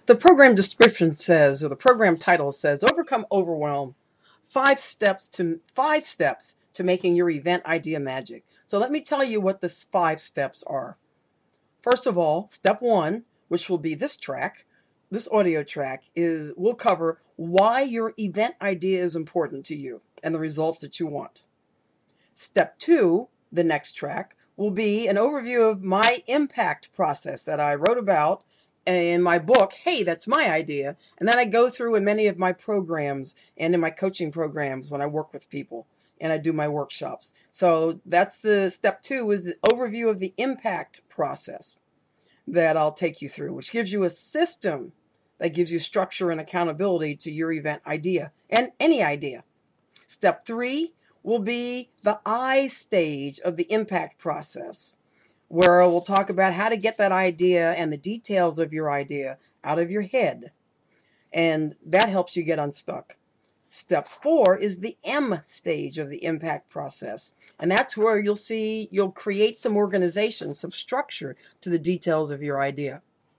The program description says, or the program title says, Overcome Overwhelm, five steps to making your event idea magic. So let me tell you what the 5 steps are. First of all, step 1, which will be this track, this audio track, will cover why your event idea is important to you and the results that you want. Step 2, the next track, will be an overview of my impact process that I wrote about in my book, Hey, That's My Idea. And then I go through in many of my programs and in my coaching programs when I work with people and I do my workshops. So that's the step 2, is the overview of the impact process that I'll take you through, which gives you a system that gives you structure and accountability to your event idea and any idea. Step 3 will be the I stage of the impact process, where we'll talk about how to get that idea and the details of your idea out of your head. And that helps you get unstuck. Step 4 is the M stage of the impact process. And that's where you'll create some organization, some structure to the details of your idea.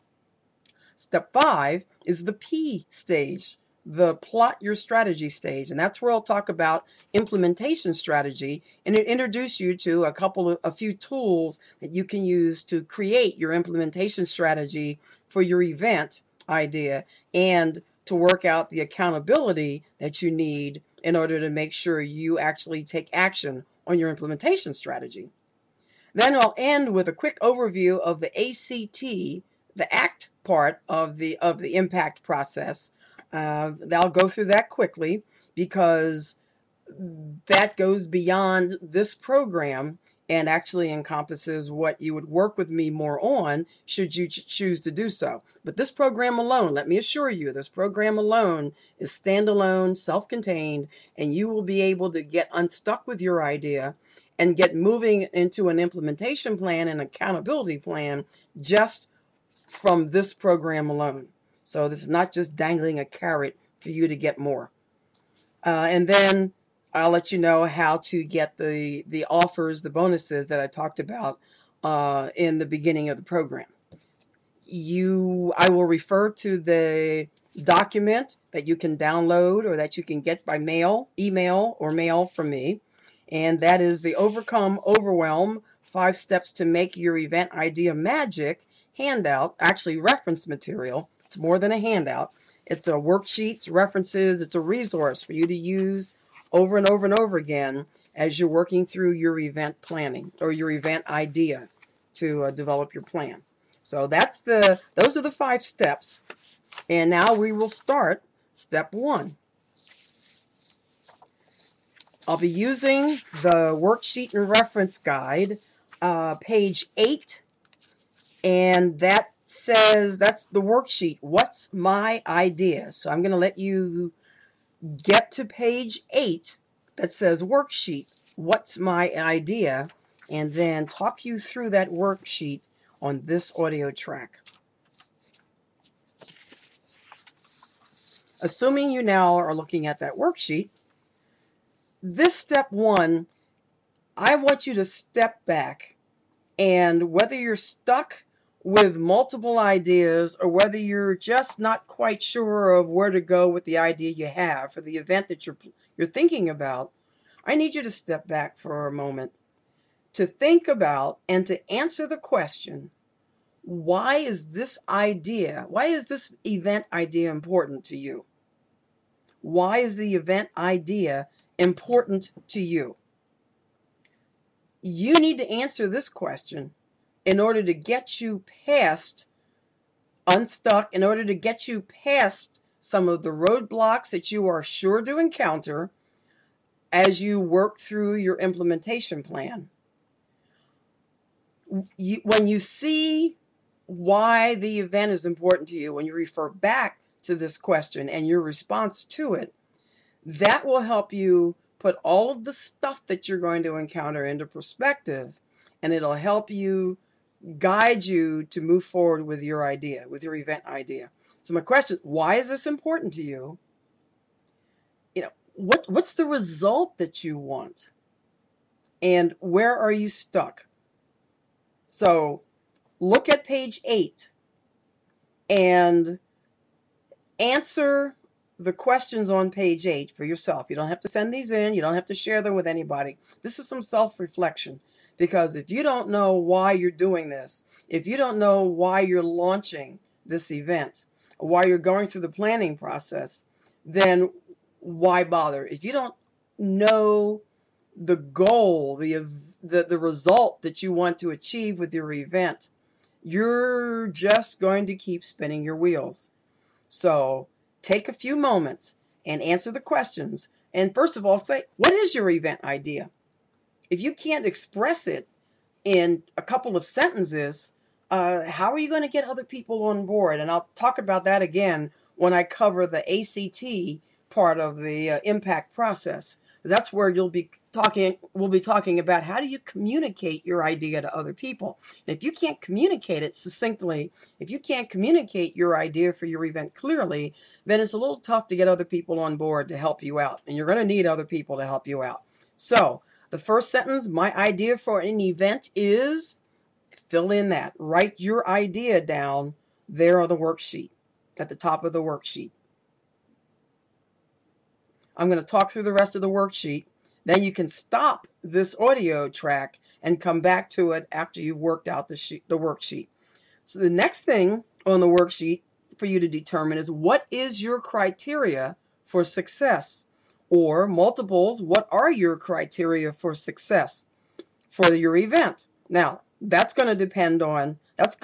Step 5 is the P stage, the plot your strategy stage. And that's where I'll talk about implementation strategy and introduce you to a few tools that you can use to create your implementation strategy for your event idea and to work out the accountability that you need in order to make sure you actually take action on your implementation strategy. Then I'll end with a quick overview of the ACT, the ACT part of the impact process. I'll go through that quickly because that goes beyond this program and actually encompasses what you would work with me more on should you choose to do so. But this program alone, let me assure you, this program alone is standalone, self-contained, and you will be able to get unstuck with your idea and get moving into an implementation plan and accountability plan just from this program alone. So this is not just dangling a carrot for you to get more. And then I'll let you know how to get the offers, the bonuses that I talked about in the beginning of the program. I will refer to the document that you can download or that you can get by email or mail from me. And that is the Overcome Overwhelm, 5 Steps to Make Your Event Idea Magic handout, actually reference material. It's more than a handout. It's a worksheets, references. It's a resource for you to use over and over and over again as you're working through your event planning or your event idea to develop your plan. So those are the 5 steps. And now we will start step 1. I'll be using the worksheet and reference guide, page 8, and that says, that's the worksheet, What's My Idea? So I'm going to let you get to page 8 that says worksheet, What's My Idea? And then talk you through that worksheet on this audio track. Assuming you now are looking at that worksheet, this step 1, I want you to step back, and whether you're stuck with multiple ideas or whether you're just not quite sure of where to go with the idea you have for the event that you're thinking about, I need you to step back for a moment to think about and to answer the question, why is this event idea important to you? Why is the event idea important to you? You need to answer this question in order to get you unstuck, in order to get you past some of the roadblocks that you are sure to encounter as you work through your implementation plan. When you see why the event is important to you, when you refer back to this question and your response to it, that will help you put all of the stuff that you're going to encounter into perspective, and it'll help you guide you to move forward with your idea, with your event idea. So my question, why is this important to you? What's the result that you want? And where are you stuck? So look at page 8 and Answer the questions on page 8 for yourself. You don't have to send these in. You don't have to share them with anybody. This is some self-reflection, because if you don't know why you're doing this, if you don't know why you're launching this event, or why you're going through the planning process, then why bother? If you don't know the goal, the result that you want to achieve with your event, you're just going to keep spinning your wheels. So take a few moments and answer the questions. And first of all, say, what is your event idea? If you can't express it in a couple of sentences, how are you going to get other people on board? And I'll talk about that again when I cover the ACT part of the impact process. That's where we'll be talking about how do you communicate your idea to other people. And if you can't communicate it succinctly, if you can't communicate your idea for your event clearly, then it's a little tough to get other people on board to help you out. And you're going to need other people to help you out. So the first sentence, my idea for an event is, fill in that. Write your idea down there on the worksheet, at the top of the worksheet. I'm going to talk through the rest of the worksheet. Then you can stop this audio track and come back to it after you've worked out the worksheet. So the next thing on the worksheet for you to determine is, what is your criteria for success? Or multiples, what are your criteria for success for your event? Now, that's going to depend on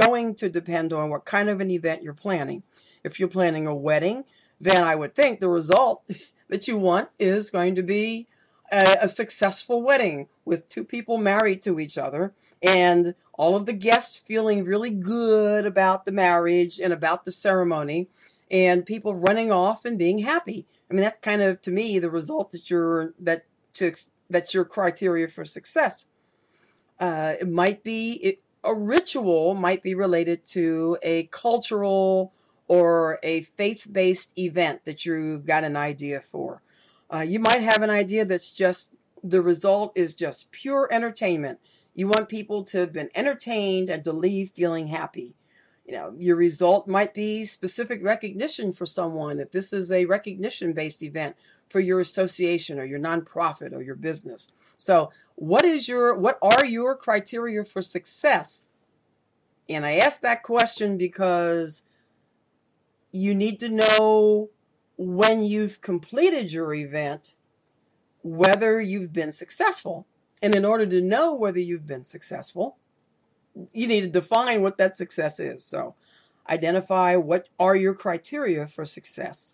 what kind of an event you're planning. If you're planning a wedding, then I would think the result that you want is going to be a successful wedding with two people married to each other, and all of the guests feeling really good about the marriage and about the ceremony, and people running off and being happy. I mean, that's kind of, to me, the result that's your criteria for success. It might be a ritual might be related to a cultural or a faith-based event that you've got an idea for. You might have an idea that's just, the result is just pure entertainment. You want people to have been entertained and to leave feeling happy. Your result might be specific recognition for someone, if this is a recognition-based event for your association or your nonprofit or your business. So what are your criteria for success? And I ask that question because you need to know, when you've completed your event, whether you've been successful. And in order to know whether you've been successful, you need to define what that success is. So identify what are your criteria for success.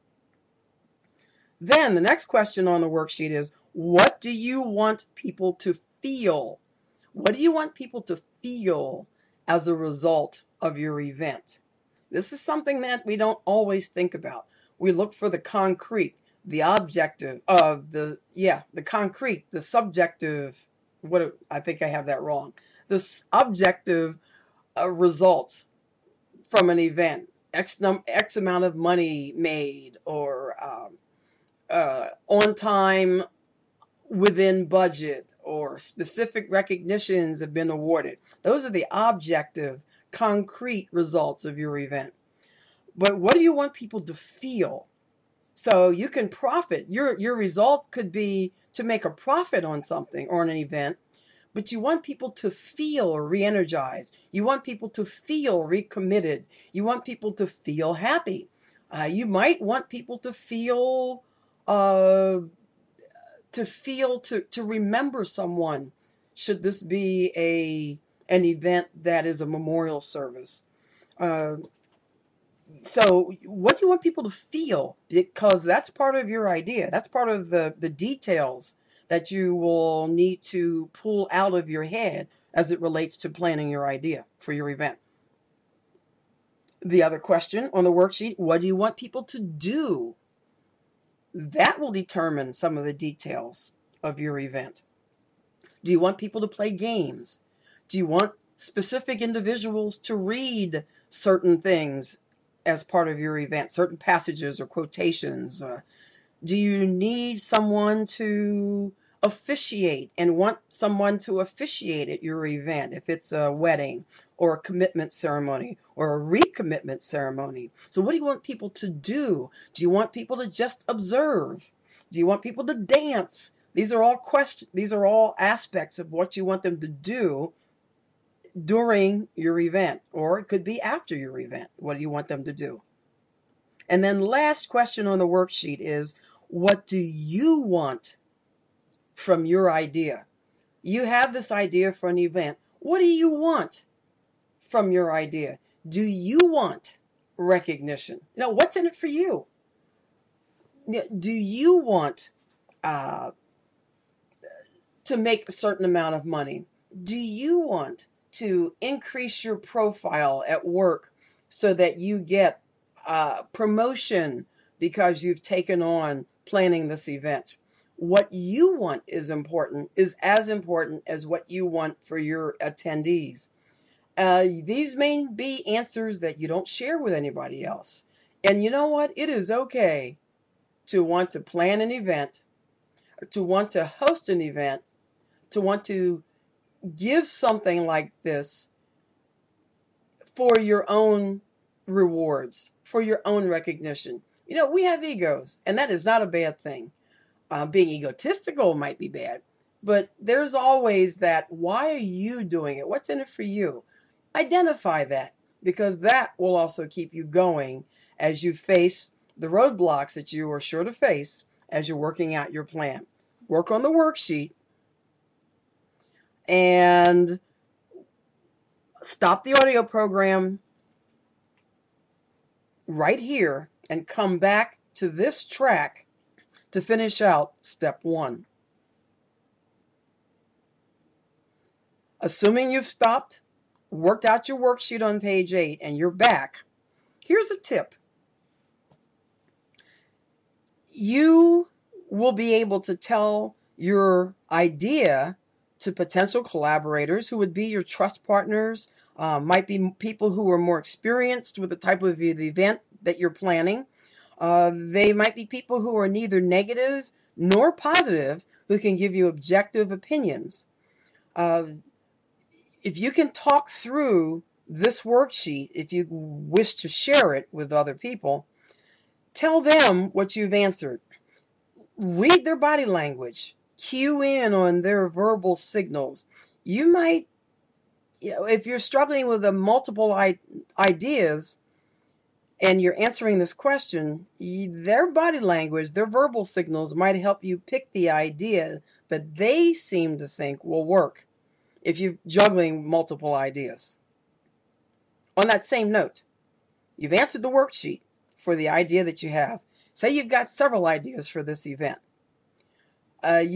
Then the next question on the worksheet is, what do you want people to feel? What do you want people to feel as a result of your event? This is something that we don't always think about. We look for the concrete, the objective of the concrete, the subjective, I think I have that wrong. The objective results from an event, X amount of money made, or on time, within budget, or specific recognitions have been awarded. Those are the objective, concrete results of your event. But what do you want people to feel? So you can profit. Your result could be to make a profit on something or on an event, but you want people to feel re-energized. You want people to feel recommitted. You want people to feel happy. You might want people to feel to remember someone, should this be an event that is a memorial service. So what do you want people to feel? Because that's part of your idea. That's part of the details that you will need to pull out of your head as it relates to planning your idea for your event. The other question on the worksheet, what do you want people to do? That will determine some of the details of your event. Do you want people to play games? Do you want specific individuals to read certain things as part of your event, certain passages or quotations? Do you need someone to officiate and want someone to officiate at your event if it's a wedding or a commitment ceremony or a recommitment ceremony. So what do you want people to do? Do you want people to just observe? Do you want people to dance? These are all questions. These are all aspects of what you want them to do during your event, or it could be after your event. What do you want them to do? And then last question on the worksheet is, what do you want from your idea? You have this idea for an event. What do you want from your idea? Do you want recognition? What's in it for you? Do you want to make a certain amount of money? Do you want to increase your profile at work so that you get promotion because you've taken on planning this event? What you want is as important as what you want for your attendees. These may be answers that you don't share with anybody else. And you know what? It is okay to want to plan an event, to want to host an event, to want to give something like this for your own rewards, for your own recognition. We have egos, and that is not a bad thing. Being egotistical might be bad, but there's always that, why are you doing it? What's in it for you? Identify that, because that will also keep you going as you face the roadblocks that you are sure to face as you're working out your plan. Work on the worksheet and stop the audio program right here and come back to this track to finish out step 1. Assuming you've stopped, worked out your worksheet on page 8, and you're back, here's a tip. You will be able to tell your idea to potential collaborators who would be your trust partners, might be people who are more experienced with the type of event that you're planning. They might be people who are neither negative nor positive, who can give you objective opinions. If you can talk through this worksheet, if you wish to share it with other people, tell them what you've answered. Read their body language. Cue in on their verbal signals. You might, if you're struggling with multiple ideas and you're answering this question, their body language, their verbal signals might help you pick the idea that they seem to think will work if you're juggling multiple ideas. On that same note, you've answered the worksheet for the idea that you have. Say you've got several ideas for this event. You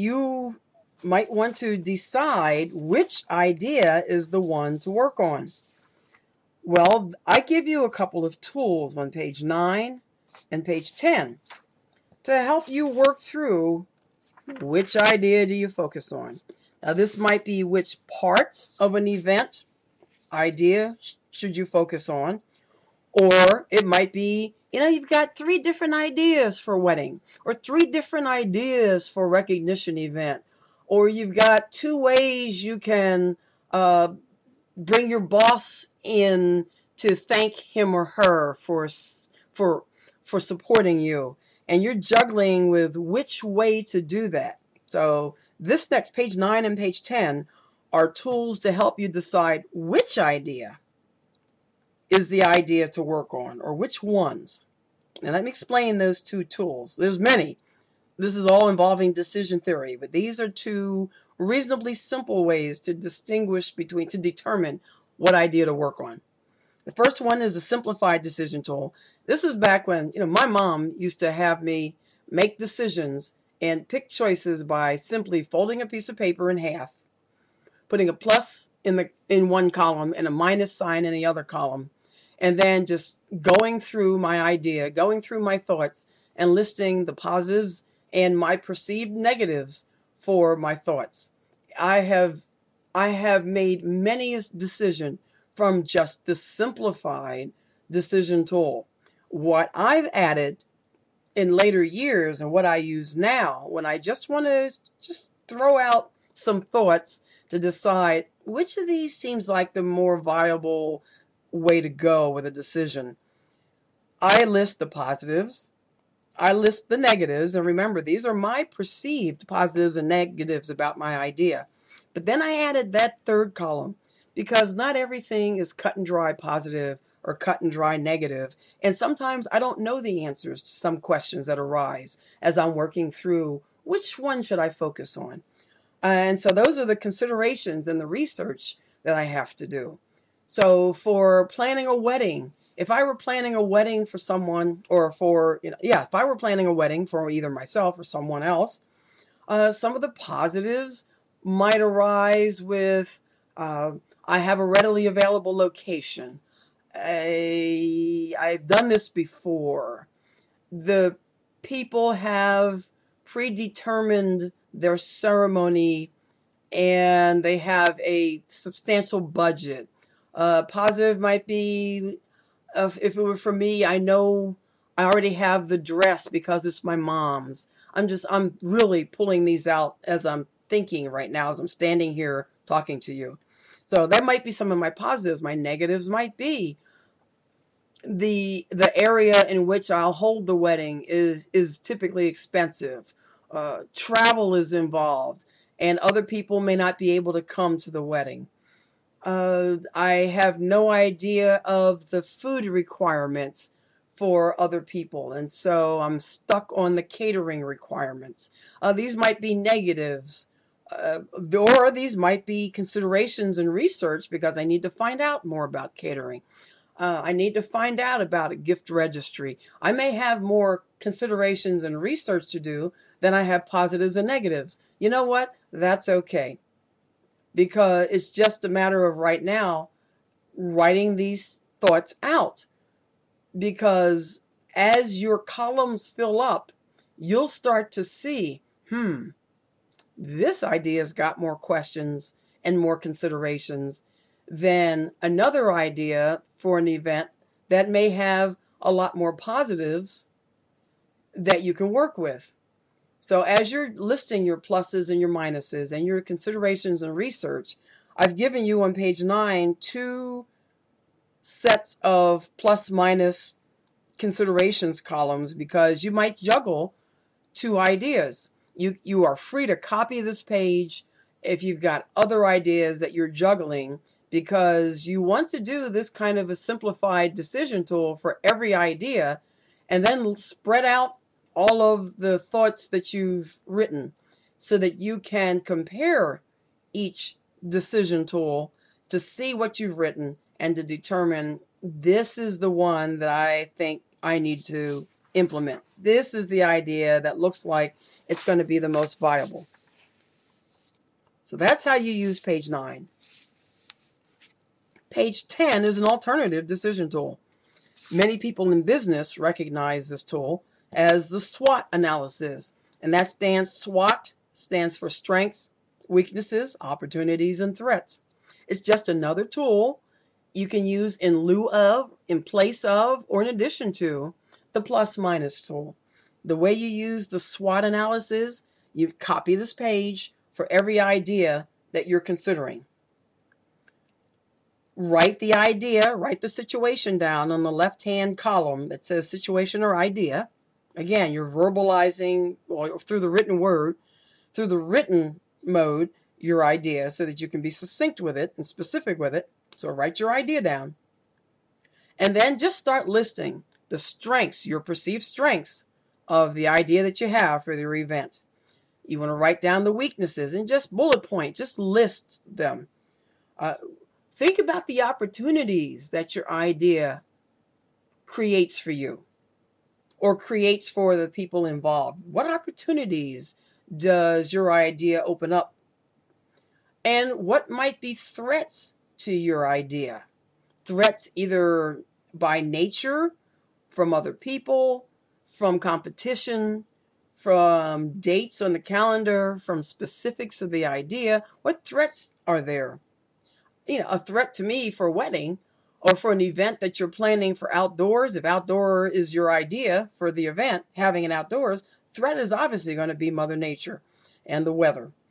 might want to decide which idea is the one to work on. Well, I give you a couple of tools on page 9 and page 10 to help you work through which idea do you focus on. Now, this might be which parts of an event idea should you focus on, or it might be, you've got 3 different ideas for wedding, or 3 different ideas for recognition event, or you've got 2 ways you can bring your boss in to thank him or her for supporting you, and you're juggling with which way to do that. So this next page 9 and page 10 are tools to help you decide which idea is the idea to work on, or which ones. Now let me explain those 2 tools. There's many. This is all involving decision theory, but these are 2 reasonably simple ways to determine what idea to work on. The first one is a simplified decision tool. This is back when, my mom used to have me make decisions and pick choices by simply folding a piece of paper in half, putting a plus in one column and a minus sign in the other column, and then just going through my idea, going through my thoughts, and listing the positives and my perceived negatives for my thoughts. I have made many a decision from just the simplified decision tool. What I've added in later years and what I use now when I just want to throw out some thoughts to decide which of these seems like the more viable way to go with a decision. I list the positives, I list the negatives, and remember, these are my perceived positives and negatives about my idea. But then I added that third column because not everything is cut and dry positive or cut and dry negative. And sometimes I don't know the answers to some questions that arise as I'm working through which one should I focus on. And so those are the considerations and the research that I have to do. So for planning a wedding, if I were planning a wedding for someone, or for, if I were planning a wedding for either myself or someone else, some of the positives might arise with, I have a readily available location. I've done this before. The people have predetermined their ceremony and they have a substantial budget. Positive might be, if it were for me, I know I already have the dress because it's my mom's. I'm really pulling these out as I'm thinking right now, as I'm standing here talking to you. So that might be some of my positives. My negatives might be the area in which I'll hold the wedding is typically expensive. Travel is involved, and other people may not be able to come to the wedding. I have no idea of the food requirements for other people, and so I'm stuck on the catering requirements. These might be negatives, or these might be considerations and research because I need to find out more about catering. I need to find out about a gift registry. I may have more considerations and research to do than I have positives and negatives. You know what? That's okay. Because it's just a matter of right now writing these thoughts out. Because as your columns fill up, you'll start to see, this idea's got more questions and more considerations than another idea for an event that may have a lot more positives that you can work with. So as you're listing your pluses and your minuses and your considerations and research, I've given you on page 9 two sets of plus minus considerations columns because you might juggle two ideas. You are free to copy this page if you've got other ideas that you're juggling, because you want to do this kind of a simplified decision tool for every idea and then spread out all of the thoughts that you've written so that you can compare each decision tool to see what you've written and to determine this is the one that I think I need to implement. This is the idea that looks like it's going to be the most viable. So that's how you use page 9. Page 10 is an alternative decision tool. Many people in business recognize this tool as the SWOT analysis, and that SWOT stands for strengths, weaknesses, opportunities, and threats. It's just another tool you can use in lieu of, in place of, or in addition to the plus minus tool. The way you use the SWOT analysis, you copy this page for every idea that you're considering. Write the idea, write the situation down on the left-hand column that says situation or idea. Again, you're verbalizing through the written word, through the written mode, your idea so that you can be succinct with it and specific with it. So write your idea down. And then just start listing the strengths, your perceived strengths of the idea that you have for your event. You want to write down the weaknesses and just bullet point, just list them. Think about the opportunities that your idea creates for you or creates for the people involved. What opportunities does your idea open up? And what might be threats to your idea? Threats either by nature, from other people, from competition, from dates on the calendar, from specifics of the idea. What threats are there? A threat to me for a wedding or for an event that you're planning for outdoors. If outdoor is your idea for the event, having it outdoors, threat is obviously going to be Mother Nature and the weather.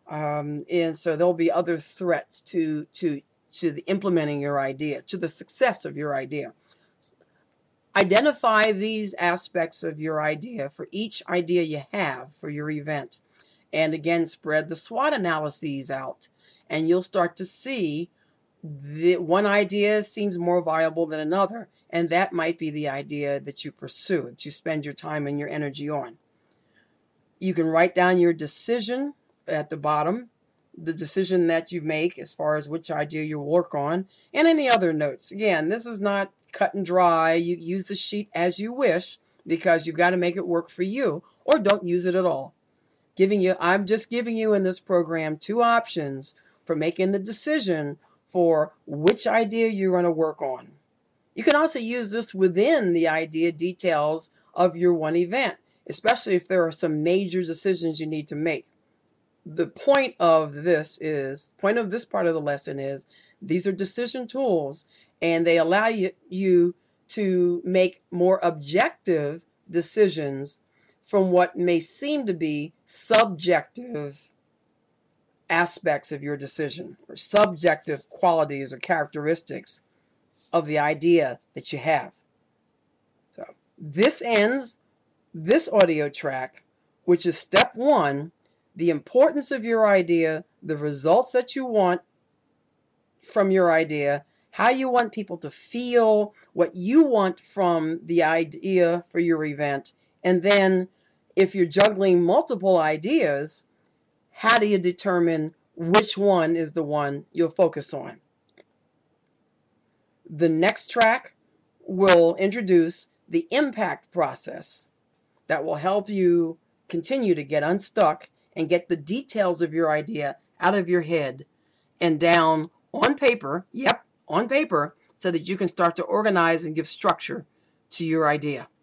And so there'll be other threats to the implementing your idea, to the success of your idea. Identify these aspects of your idea for each idea you have for your event. And again, spread the SWOT analyses out, and you'll start to see that one idea seems more viable than another, and that might be the idea that you pursue, that you spend your time and your energy on. You can write down your decision at the bottom, the decision that you make as far as which idea you work on, and any other notes. Again, this is not cut and dry. You use the sheet as you wish, because you've got to make it work for you, or don't use it at all. I'm just giving you in this program 2 options for making the decision for which idea you're going to work on. You can also use this within the idea details of your one event, especially if there are some major decisions you need to make. The point of this part of the lesson is these are decision tools, and they allow you to make more objective decisions from what may seem to be subjective aspects of your decision, or subjective qualities or characteristics of the idea that you have. So this ends this audio track, which is step 1, the importance of your idea, the results that you want from your idea, how you want people to feel, what you want from the idea for your event, and then if you're juggling multiple ideas, how do you determine which one is the one you'll focus on? The next track will introduce the impact process that will help you continue to get unstuck and get the details of your idea out of your head and down on paper, on paper, so that you can start to organize and give structure to your idea.